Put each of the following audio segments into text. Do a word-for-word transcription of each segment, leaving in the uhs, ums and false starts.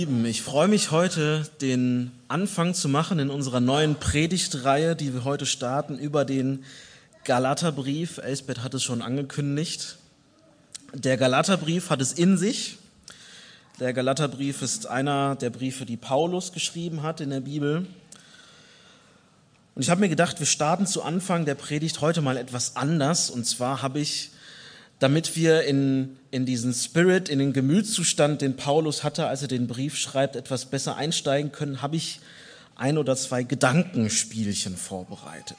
Ich freue mich heute, den Anfang zu machen in unserer neuen Predigtreihe, die wir heute starten, über den Galaterbrief. Elsbeth hat es schon angekündigt. Der Galaterbrief hat es in sich. Der Galaterbrief ist einer der Briefe, die Paulus geschrieben hat in der Bibel. Und ich habe mir gedacht, wir starten zu Anfang der Predigt heute mal etwas anders. Und zwar habe ich, damit wir in, in diesen Spirit, in den Gemütszustand, den Paulus hatte, als er den Brief schreibt, etwas besser einsteigen können, habe ich ein oder zwei Gedankenspielchen vorbereitet.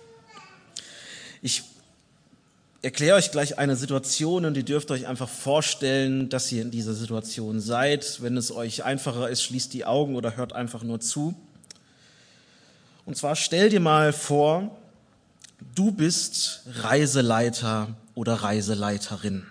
Ich erkläre euch gleich eine Situation und ihr dürft euch einfach vorstellen, dass ihr in dieser Situation seid. Wenn es euch einfacher ist, schließt die Augen oder hört einfach nur zu. Und zwar stell dir mal vor, du bist Reiseleiter oder Reiseleiterin.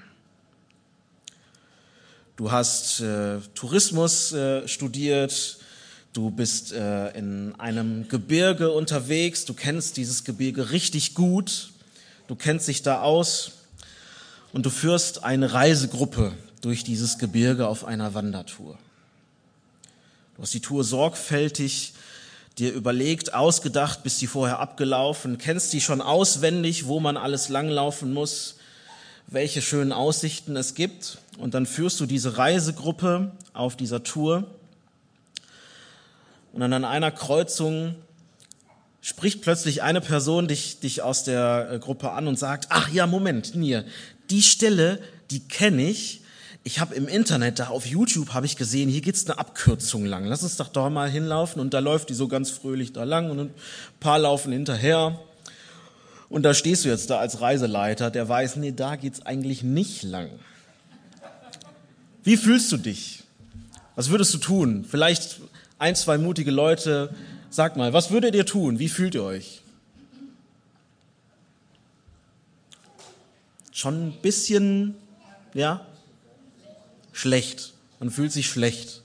Du hast äh, Tourismus äh, studiert, du bist äh, in einem Gebirge unterwegs, du kennst dieses Gebirge richtig gut, du kennst dich da aus und du führst eine Reisegruppe durch dieses Gebirge auf einer Wandertour. Du hast die Tour sorgfältig dir überlegt, ausgedacht, bist die vorher abgelaufen, kennst die schon auswendig, wo man alles langlaufen muss, welche schönen Aussichten es gibt. Und dann führst du diese Reisegruppe auf dieser Tour. Und dann an einer Kreuzung spricht plötzlich eine Person dich, dich aus der Gruppe an und sagt, ach ja, Moment, Nier, die Stelle, die kenne ich. Ich habe im Internet, da auf YouTube habe ich gesehen, hier geht's eine Abkürzung lang. Lass uns doch da mal hinlaufen. Und da läuft die so ganz fröhlich da lang und ein paar laufen hinterher. Und da stehst du jetzt da als Reiseleiter, der weiß, nee, da geht's eigentlich nicht lang. Wie fühlst du dich? Was würdest du tun? Vielleicht ein, zwei mutige Leute. Sag mal, was würdet ihr tun? Wie fühlt ihr euch? Schon ein bisschen, ja? Schlecht. Man fühlt sich schlecht.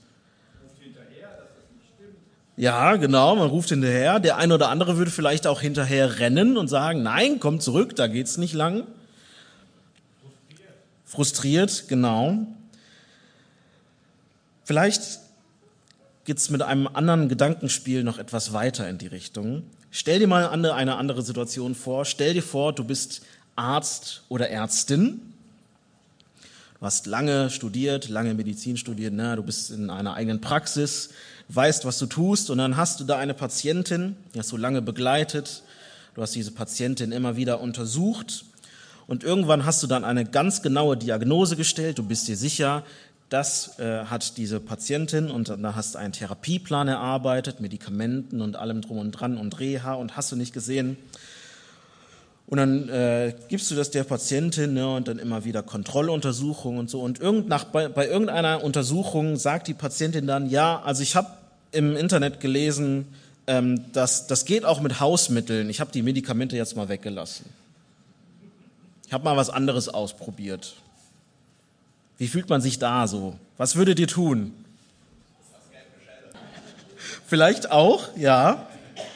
Ja, genau, man ruft hinterher. Der eine oder andere würde vielleicht auch hinterher rennen und sagen, nein, komm zurück, da geht's nicht lang. Frustriert. Frustriert, genau. Vielleicht geht's mit einem anderen Gedankenspiel noch etwas weiter in die Richtung. Stell dir mal eine, eine andere Situation vor. Stell dir vor, du bist Arzt oder Ärztin. Du hast lange studiert, lange Medizin studiert, ne? Du bist in einer eigenen Praxis, weißt, was du tust und dann hast du da eine Patientin, die hast du lange begleitet, du hast diese Patientin immer wieder untersucht und irgendwann hast du dann eine ganz genaue Diagnose gestellt, du bist dir sicher, das äh, hat diese Patientin und dann hast du einen Therapieplan erarbeitet, Medikamenten und allem drum und dran und Reha und hast du nicht gesehen. Und dann äh, gibst du das der Patientin, ne, und dann immer wieder Kontrolluntersuchungen und so. Und irgend nach, bei, bei irgendeiner Untersuchung sagt die Patientin dann, ja, also ich habe im Internet gelesen, ähm, dass das geht auch mit Hausmitteln. Ich habe die Medikamente jetzt mal weggelassen. Ich habe mal was anderes ausprobiert. Wie fühlt man sich da so? Was würdet ihr tun? Vielleicht auch, ja.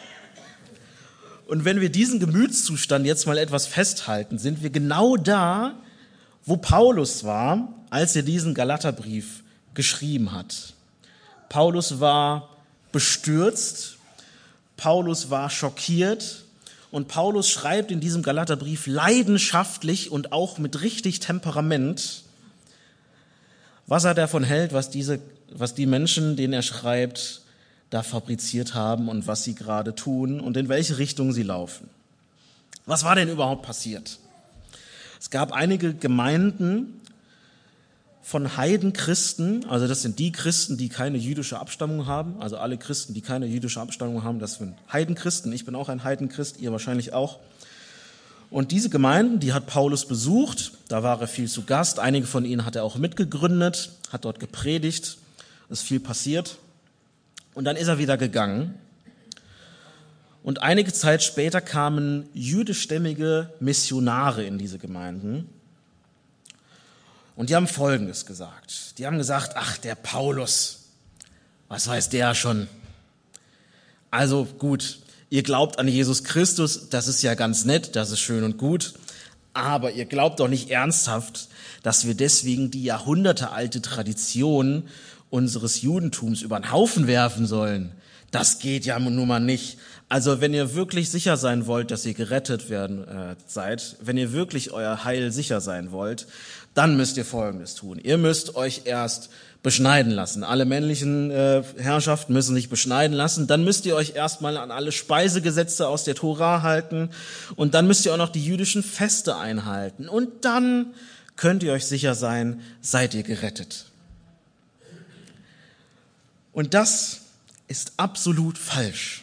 Und wenn wir diesen Gemütszustand jetzt mal etwas festhalten, sind wir genau da, wo Paulus war, als er diesen Galaterbrief geschrieben hat. Paulus war bestürzt, Paulus war schockiert und Paulus schreibt in diesem Galaterbrief leidenschaftlich und auch mit richtig Temperament, was er davon hält, was diese, was die Menschen, denen er schreibt, da fabriziert haben und was sie gerade tun und in welche Richtung sie laufen. Was war denn überhaupt passiert? Es gab einige Gemeinden von Heidenchristen, also das sind die Christen, die keine jüdische Abstammung haben, also alle Christen, die keine jüdische Abstammung haben, das sind Heidenchristen. Ich bin auch ein Heidenchrist, ihr wahrscheinlich auch. Und diese Gemeinden, die hat Paulus besucht, da war er viel zu Gast, einige von ihnen hat er auch mitgegründet, hat dort gepredigt, es ist viel passiert. Und dann ist er wieder gegangen. Und einige Zeit später kamen jüdischstämmige Missionare in diese Gemeinden. Und die haben Folgendes gesagt. Die haben gesagt, ach, der Paulus, was weiß der schon? Also gut, ihr glaubt an Jesus Christus, das ist ja ganz nett, das ist schön und gut. Aber ihr glaubt doch nicht ernsthaft, dass wir deswegen die jahrhundertealte Tradition unseres Judentums über den Haufen werfen sollen. Das geht ja nun mal nicht. Also wenn ihr wirklich sicher sein wollt, dass ihr gerettet werden äh, seid, wenn ihr wirklich euer Heil sicher sein wollt, dann müsst ihr Folgendes tun. Ihr müsst euch erst beschneiden lassen. Alle männlichen äh, Herrschaften müssen sich beschneiden lassen. Dann müsst ihr euch erstmal an alle Speisegesetze aus der Tora halten. Und dann müsst ihr auch noch die jüdischen Feste einhalten. Und dann könnt ihr euch sicher sein, seid ihr gerettet. Und das ist absolut falsch.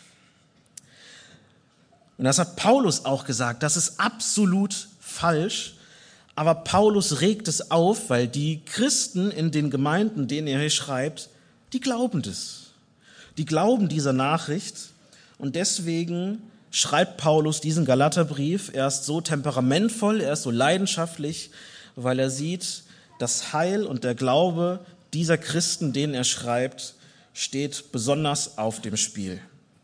Und das hat Paulus auch gesagt, das ist absolut falsch. Aber Paulus regt es auf, weil die Christen in den Gemeinden, denen er hier schreibt, die glauben das. Die glauben dieser Nachricht. Und deswegen schreibt Paulus diesen Galaterbrief. Er ist so temperamentvoll, er ist so leidenschaftlich, weil er sieht, das Heil und der Glaube dieser Christen, denen er schreibt, steht besonders auf dem Spiel.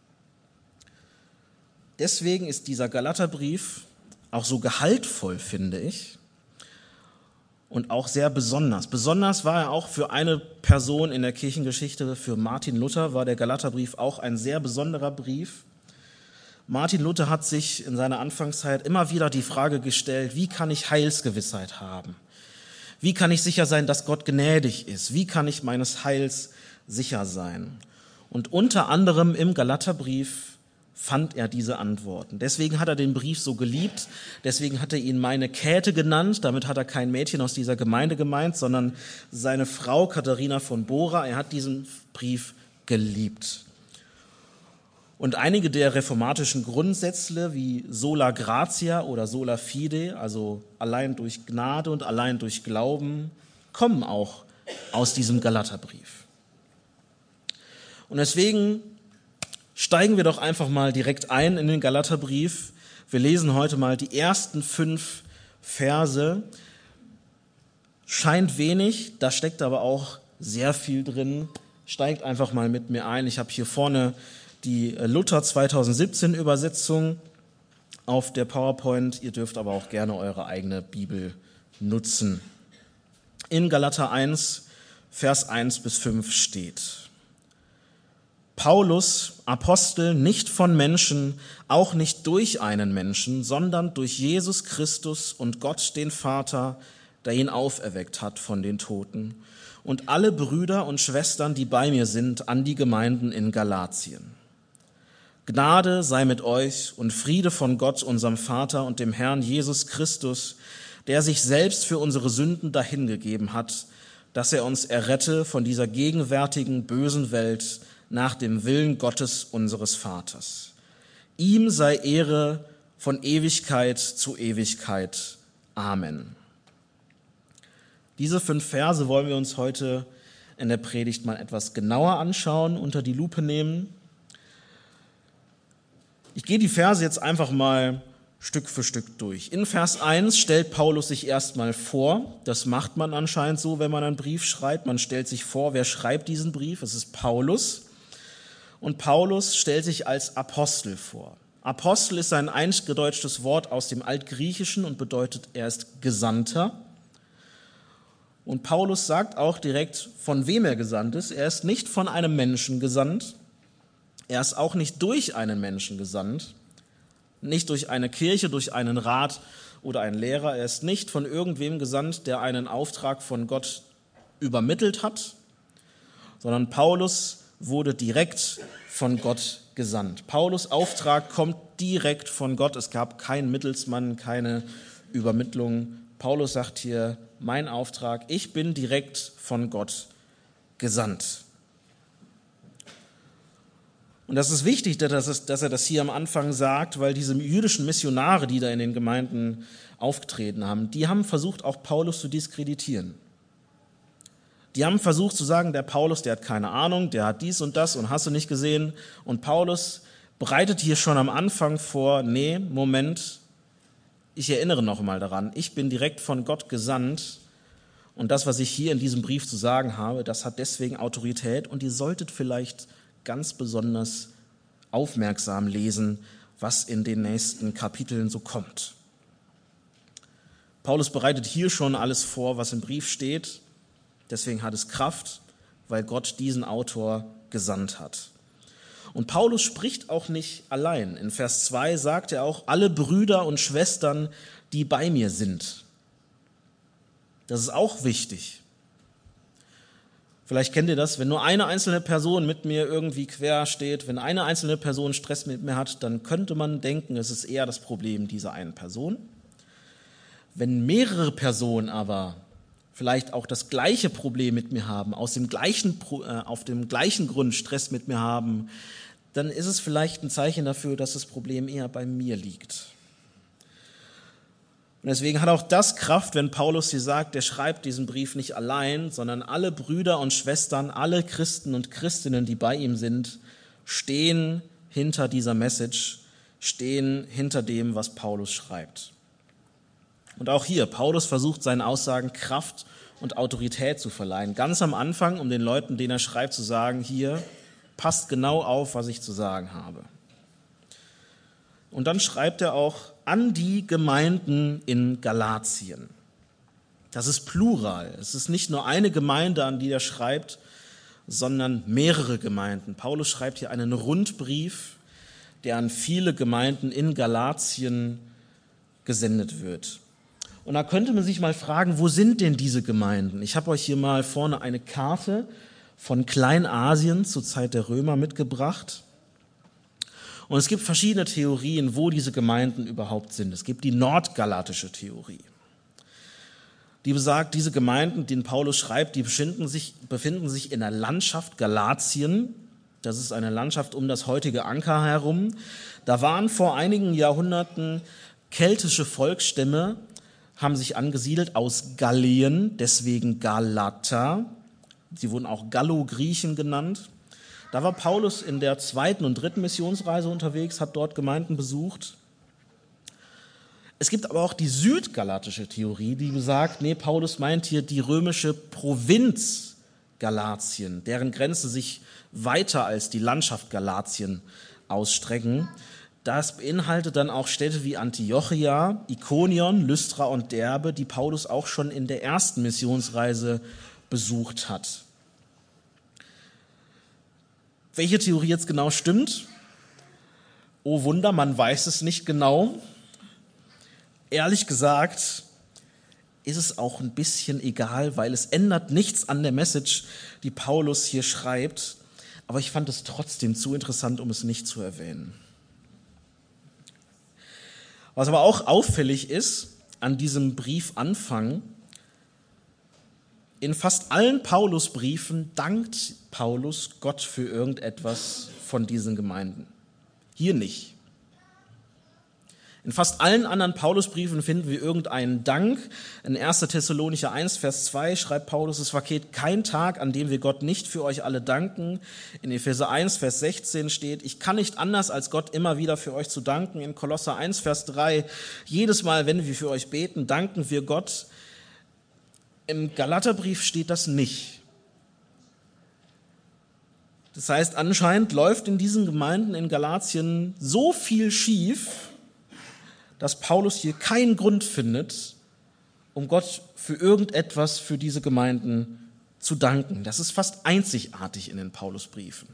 Deswegen ist dieser Galaterbrief auch so gehaltvoll, finde ich, und auch sehr besonders. Besonders war er auch für eine Person in der Kirchengeschichte, für Martin Luther war der Galaterbrief auch ein sehr besonderer Brief. Martin Luther hat sich in seiner Anfangszeit immer wieder die Frage gestellt, wie kann ich Heilsgewissheit haben? Wie kann ich sicher sein, dass Gott gnädig ist? Wie kann ich meines Heils sicher sein? Und unter anderem im Galaterbrief fand er diese Antworten. Deswegen hat er den Brief so geliebt, deswegen hat er ihn meine Käthe genannt, damit hat er kein Mädchen aus dieser Gemeinde gemeint, sondern seine Frau Katharina von Bora. Er hat diesen Brief geliebt. Und einige der reformatischen Grundsätze wie sola gratia oder sola fide, also allein durch Gnade und allein durch Glauben, kommen auch aus diesem Galaterbrief. Und deswegen steigen wir doch einfach mal direkt ein in den Galaterbrief. Wir lesen heute mal die ersten fünf Verse. Scheint wenig, da steckt aber auch sehr viel drin. Steigt einfach mal mit mir ein. Ich habe hier vorne die Luther zwanzig siebzehn Übersetzung auf der PowerPoint. Ihr dürft aber auch gerne eure eigene Bibel nutzen. In Galater eins, Vers eins bis fünf steht: Paulus, Apostel, nicht von Menschen, auch nicht durch einen Menschen, sondern durch Jesus Christus und Gott, den Vater, der ihn auferweckt hat von den Toten, und alle Brüder und Schwestern, die bei mir sind, an die Gemeinden in Galatien. Gnade sei mit euch und Friede von Gott, unserem Vater und dem Herrn Jesus Christus, der sich selbst für unsere Sünden dahingegeben hat, dass er uns errette von dieser gegenwärtigen bösen Welt, nach dem Willen Gottes unseres Vaters. Ihm sei Ehre von Ewigkeit zu Ewigkeit. Amen. Diese fünf Verse wollen wir uns heute in der Predigt mal etwas genauer anschauen, unter die Lupe nehmen. Ich gehe die Verse jetzt einfach mal Stück für Stück durch. In Vers eins stellt Paulus sich erstmal vor. Das macht man anscheinend so, wenn man einen Brief schreibt. Man stellt sich vor, wer schreibt diesen Brief? Es ist Paulus. Und Paulus stellt sich als Apostel vor. Apostel ist ein eingedeutschtes Wort aus dem Altgriechischen und bedeutet, er ist Gesandter. Und Paulus sagt auch direkt, von wem er gesandt ist. Er ist nicht von einem Menschen gesandt. Er ist auch nicht durch einen Menschen gesandt. Nicht durch eine Kirche, durch einen Rat oder einen Lehrer. Er ist nicht von irgendwem gesandt, der einen Auftrag von Gott übermittelt hat, sondern Paulus wurde direkt von Gott gesandt. Paulus' Auftrag kommt direkt von Gott. Es gab keinen Mittelsmann, keine Übermittlung. Paulus sagt hier, mein Auftrag, ich bin direkt von Gott gesandt. Und das ist wichtig, dass, es, dass er das hier am Anfang sagt, weil diese jüdischen Missionare, die da in den Gemeinden aufgetreten haben, die haben versucht, auch Paulus zu diskreditieren. Die haben versucht zu sagen, der Paulus, der hat keine Ahnung, der hat dies und das und hast du nicht gesehen. Und Paulus bereitet hier schon am Anfang vor, nee, Moment, ich erinnere noch mal daran, ich bin direkt von Gott gesandt und das, was ich hier in diesem Brief zu sagen habe, das hat deswegen Autorität und ihr solltet vielleicht ganz besonders aufmerksam lesen, was in den nächsten Kapiteln so kommt. Paulus bereitet hier schon alles vor, was im Brief steht. Deswegen hat es Kraft, weil Gott diesen Autor gesandt hat. Und Paulus spricht auch nicht allein. In Vers zwei sagt er auch, alle Brüder und Schwestern, die bei mir sind. Das ist auch wichtig. Vielleicht kennt ihr das, wenn nur eine einzelne Person mit mir irgendwie quer steht, wenn eine einzelne Person Stress mit mir hat, dann könnte man denken, es ist eher das Problem dieser einen Person. Wenn mehrere Personen aber vielleicht auch das gleiche Problem mit mir haben, aus dem gleichen, auf dem gleichen Grund Stress mit mir haben, dann ist es vielleicht ein Zeichen dafür, dass das Problem eher bei mir liegt. Und deswegen hat auch das Kraft, wenn Paulus hier sagt, er schreibt diesen Brief nicht allein, sondern alle Brüder und Schwestern, alle Christen und Christinnen, die bei ihm sind, stehen hinter dieser Message, stehen hinter dem, was Paulus schreibt. Und auch hier, Paulus versucht seinen Aussagen Kraft und Autorität zu verleihen. Ganz am Anfang, um den Leuten, denen er schreibt, zu sagen, hier, passt genau auf, was ich zu sagen habe. Und dann schreibt er auch an die Gemeinden in Galatien. Das ist Plural. Es ist nicht nur eine Gemeinde, an die er schreibt, sondern mehrere Gemeinden. Paulus schreibt hier einen Rundbrief, der an viele Gemeinden in Galatien gesendet wird. Und da könnte man sich mal fragen, wo sind denn diese Gemeinden? Ich habe euch hier mal vorne eine Karte von Kleinasien zur Zeit der Römer mitgebracht. Und es gibt verschiedene Theorien, wo diese Gemeinden überhaupt sind. Es gibt die nordgalatische Theorie. Die besagt, diese Gemeinden, denen Paulus schreibt, die befinden sich, befinden sich in der Landschaft Galatien. Das ist eine Landschaft um das heutige Ankara herum. Da waren vor einigen Jahrhunderten keltische Volksstämme, haben sich angesiedelt aus Gallien, deswegen Galater. Sie wurden auch Gallo-Griechen genannt. Da war Paulus in der zweiten und dritten Missionsreise unterwegs, hat dort Gemeinden besucht. Es gibt aber auch die südgalatische Theorie, die besagt, nee, Paulus meint hier die römische Provinz Galatien, deren Grenzen sich weiter als die Landschaft Galatien ausstrecken. Das beinhaltet dann auch Städte wie Antiochia, Ikonion, Lystra und Derbe, die Paulus auch schon in der ersten Missionsreise besucht hat. Welche Theorie jetzt genau stimmt? Oh Wunder, man weiß es nicht genau. Ehrlich gesagt ist es auch ein bisschen egal, weil es ändert nichts an der Message, die Paulus hier schreibt. Aber ich fand es trotzdem zu interessant, um es nicht zu erwähnen. Was aber auch auffällig ist an diesem Briefanfang, in fast allen Paulusbriefen dankt Paulus Gott für irgendetwas von diesen Gemeinden. Hier nicht. In fast allen anderen Paulusbriefen finden wir irgendeinen Dank. In erster Thessalonicher eins, Vers zwei schreibt Paulus, es vergeht kein Tag, an dem wir Gott nicht für euch alle danken. In Epheser eins, Vers sechzehn steht, ich kann nicht anders, als Gott immer wieder für euch zu danken. In Kolosser eins, Vers drei, jedes Mal, wenn wir für euch beten, danken wir Gott. Im Galaterbrief steht das nicht. Das heißt, anscheinend läuft in diesen Gemeinden in Galatien so viel schief, dass Paulus hier keinen Grund findet, um Gott für irgendetwas für diese Gemeinden zu danken. Das ist fast einzigartig in den Paulusbriefen.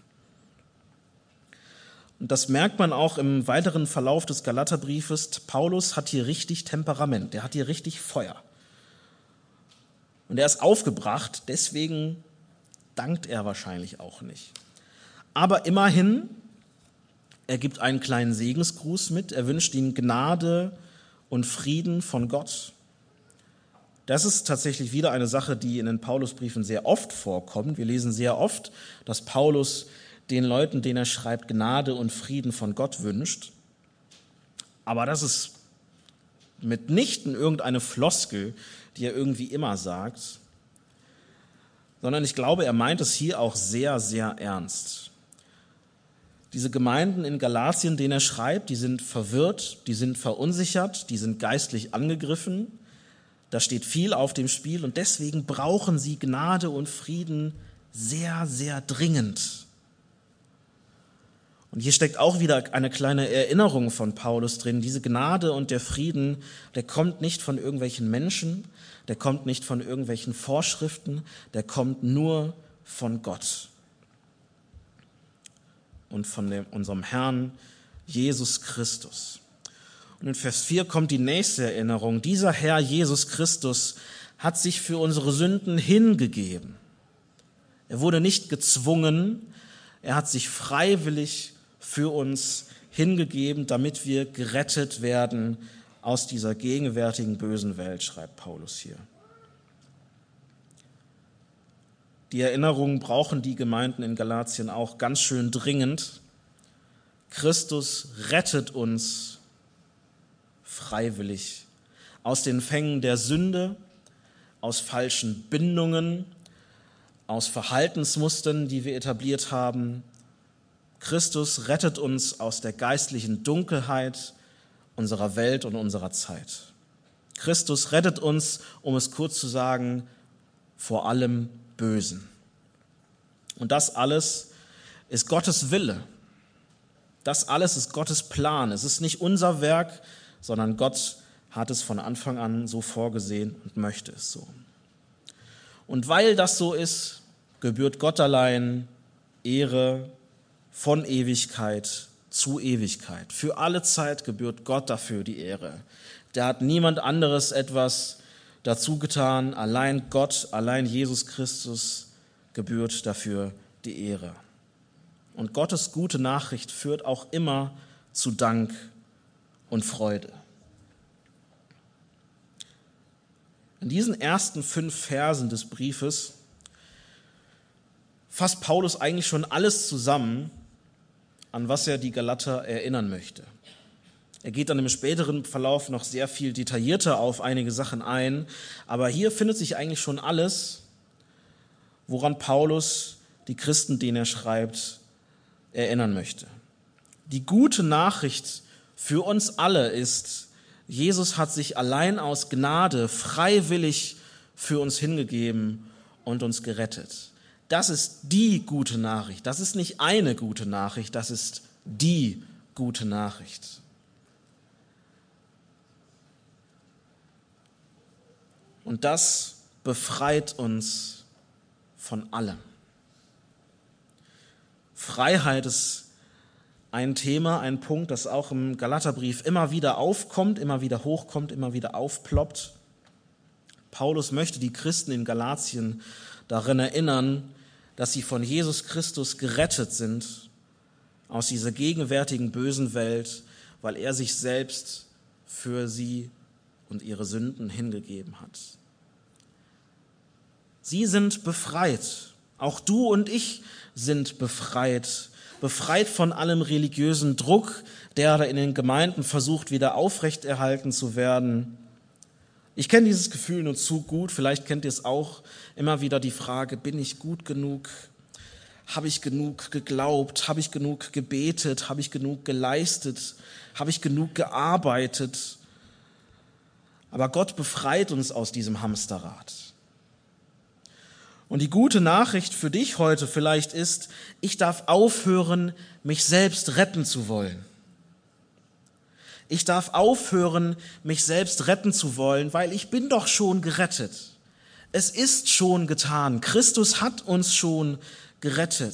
Und das merkt man auch im weiteren Verlauf des Galaterbriefes. Paulus hat hier richtig Temperament, der hat hier richtig Feuer. Und er ist aufgebracht, deswegen dankt er wahrscheinlich auch nicht. Aber immerhin, er gibt einen kleinen Segensgruß mit, er wünscht ihnen Gnade und Frieden von Gott. Das ist tatsächlich wieder eine Sache, die in den Paulusbriefen sehr oft vorkommt. Wir lesen sehr oft, dass Paulus den Leuten, denen er schreibt, Gnade und Frieden von Gott wünscht. Aber das ist mitnichten irgendeine Floskel, die er irgendwie immer sagt, sondern ich glaube, er meint es hier auch sehr, sehr ernst. Diese Gemeinden in Galatien, denen er schreibt, die sind verwirrt, die sind verunsichert, die sind geistlich angegriffen. Da steht viel auf dem Spiel und deswegen brauchen sie Gnade und Frieden sehr, sehr dringend. Und hier steckt auch wieder eine kleine Erinnerung von Paulus drin. Diese Gnade und der Frieden, der kommt nicht von irgendwelchen Menschen, der kommt nicht von irgendwelchen Vorschriften, der kommt nur von Gott und von dem, unserem Herrn Jesus Christus. Und in Vers vier kommt die nächste Erinnerung. Dieser Herr Jesus Christus hat sich für unsere Sünden hingegeben. Er wurde nicht gezwungen, er hat sich freiwillig für uns hingegeben, damit wir gerettet werden aus dieser gegenwärtigen bösen Welt, schreibt Paulus hier. Die Erinnerungen brauchen die Gemeinden in Galatien auch ganz schön dringend. Christus rettet uns freiwillig aus den Fängen der Sünde, aus falschen Bindungen, aus Verhaltensmustern, die wir etabliert haben. Christus rettet uns aus der geistlichen Dunkelheit unserer Welt und unserer Zeit. Christus rettet uns, um es kurz zu sagen, vor allem Bösen. Und das alles ist Gottes Wille. Das alles ist Gottes Plan. Es ist nicht unser Werk, sondern Gott hat es von Anfang an so vorgesehen und möchte es so. Und weil das so ist, gebührt Gott allein Ehre von Ewigkeit zu Ewigkeit. Für alle Zeit gebührt Gott dafür die Ehre. Da hat niemand anderes etwas dazu getan. Allein Gott, allein Jesus Christus gebührt dafür die Ehre. Und Gottes gute Nachricht führt auch immer zu Dank und Freude. In diesen ersten fünf Versen des Briefes fasst Paulus eigentlich schon alles zusammen, an was er die Galater erinnern möchte. Er geht dann im späteren Verlauf noch sehr viel detaillierter auf einige Sachen ein, aber hier findet sich eigentlich schon alles, woran Paulus die Christen, denen er schreibt, erinnern möchte. Die gute Nachricht für uns alle ist, Jesus hat sich allein aus Gnade freiwillig für uns hingegeben und uns gerettet. Das ist die gute Nachricht. Das ist nicht eine gute Nachricht, das ist die gute Nachricht. Und das befreit uns von allem. Freiheit ist ein Thema, ein Punkt, das auch im Galaterbrief immer wieder aufkommt, immer wieder hochkommt, immer wieder aufploppt. Paulus möchte die Christen in Galatien daran erinnern, dass sie von Jesus Christus gerettet sind aus dieser gegenwärtigen bösen Welt, weil er sich selbst für sie und ihre Sünden hingegeben hat. Sie sind befreit. Auch du und ich sind befreit. Befreit von allem religiösen Druck, der da in den Gemeinden versucht, wieder aufrechterhalten zu werden. Ich kenne dieses Gefühl nur zu gut, vielleicht kennt ihr es auch, immer wieder die Frage, bin ich gut genug? Habe ich genug geglaubt? Habe ich genug gebetet? Habe ich genug geleistet? Habe ich genug gearbeitet? Aber Gott befreit uns aus diesem Hamsterrad. Und die gute Nachricht für dich heute vielleicht ist, ich darf aufhören, mich selbst retten zu wollen. Ich darf aufhören, mich selbst retten zu wollen, weil ich bin doch schon gerettet. Es ist schon getan. Christus hat uns schon gerettet.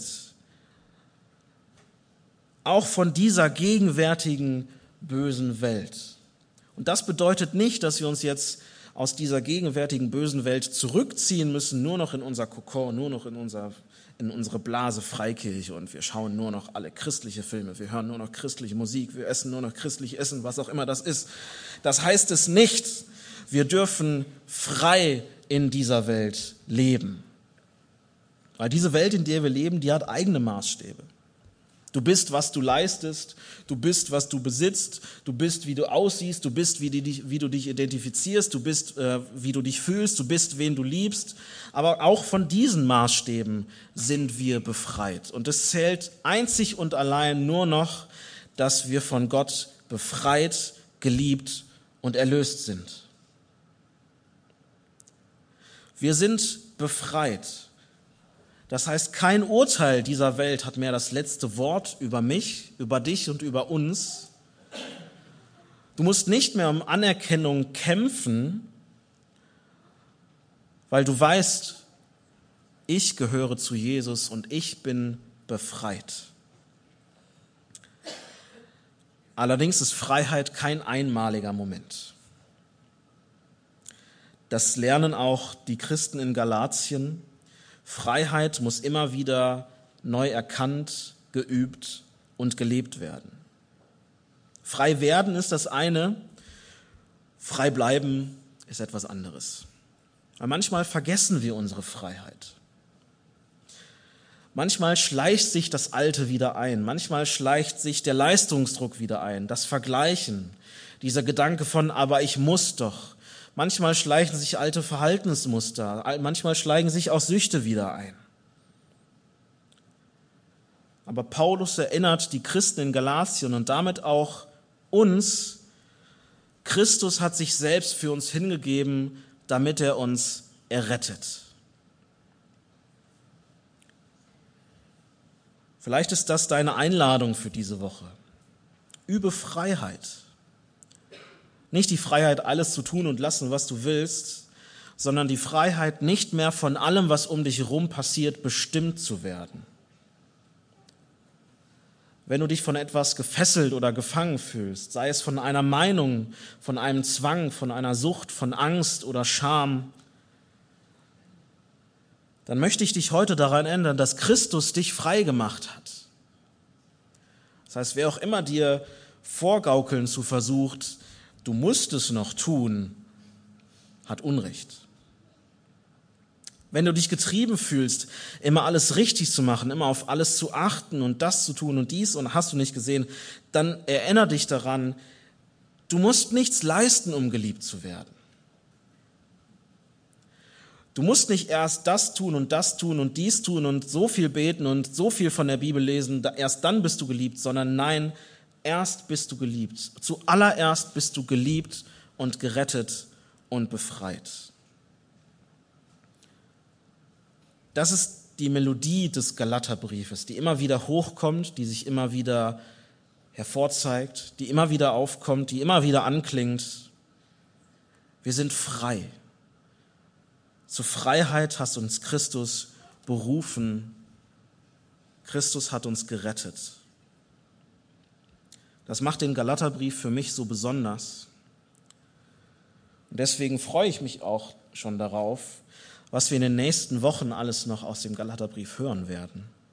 Auch von dieser gegenwärtigen bösen Welt. Und das bedeutet nicht, dass wir uns jetzt aus dieser gegenwärtigen bösen Welt zurückziehen müssen, nur noch in unser Kokon, nur noch in, unser, in unsere Blase Freikirche und wir schauen nur noch alle christliche Filme, wir hören nur noch christliche Musik, wir essen nur noch christlich Essen, was auch immer das ist. Das heißt es nicht. Wir dürfen frei in dieser Welt leben. Weil diese Welt, in der wir leben, die hat eigene Maßstäbe. Du bist, was du leistest, du bist, was du besitzt, du bist, wie du aussiehst, du bist, wie, die, wie du dich identifizierst, du bist, äh, wie du dich fühlst, du bist, wen du liebst. Aber auch von diesen Maßstäben sind wir befreit. Und es zählt einzig und allein nur noch, dass wir von Gott befreit, geliebt und erlöst sind. Wir sind befreit. Das heißt, kein Urteil dieser Welt hat mehr das letzte Wort über mich, über dich und über uns. Du musst nicht mehr um Anerkennung kämpfen, weil du weißt, ich gehöre zu Jesus und ich bin befreit. Allerdings ist Freiheit kein einmaliger Moment. Das lernen auch die Christen in Galatien. Freiheit muss immer wieder neu erkannt, geübt und gelebt werden. Frei werden ist das eine, frei bleiben ist etwas anderes. Aber manchmal vergessen wir unsere Freiheit. Manchmal schleicht sich das Alte wieder ein, manchmal schleicht sich der Leistungsdruck wieder ein, das Vergleichen, dieser Gedanke von, aber ich muss doch. Manchmal schleichen sich alte Verhaltensmuster, manchmal schleichen sich auch Süchte wieder ein. Aber Paulus erinnert die Christen in Galatien und damit auch uns, Christus hat sich selbst für uns hingegeben, damit er uns errettet. Vielleicht ist das deine Einladung für diese Woche. Übe Freiheit. Nicht die Freiheit, alles zu tun und lassen, was du willst, sondern die Freiheit, nicht mehr von allem, was um dich herum passiert, bestimmt zu werden. Wenn du dich von etwas gefesselt oder gefangen fühlst, sei es von einer Meinung, von einem Zwang, von einer Sucht, von Angst oder Scham, dann möchte ich dich heute daran erinnern, dass Christus dich frei gemacht hat. Das heißt, wer auch immer dir vorgaukeln zu versucht, du musst es noch tun, hat Unrecht. Wenn du dich getrieben fühlst, immer alles richtig zu machen, immer auf alles zu achten und das zu tun und dies und hast du nicht gesehen, dann erinnere dich daran, du musst nichts leisten, um geliebt zu werden. Du musst nicht erst das tun und das tun und dies tun und so viel beten und so viel von der Bibel lesen, erst dann bist du geliebt, sondern nein, erst bist du geliebt. Zuallererst bist du geliebt und gerettet und befreit. Das ist die Melodie des Galaterbriefes, die immer wieder hochkommt, die sich immer wieder hervorzeigt, die immer wieder aufkommt, die immer wieder anklingt. Wir sind frei. Zur Freiheit hat uns Christus berufen. Christus hat uns gerettet. Das macht den Galaterbrief für mich so besonders. Und deswegen freue ich mich auch schon darauf, was wir in den nächsten Wochen alles noch aus dem Galaterbrief hören werden.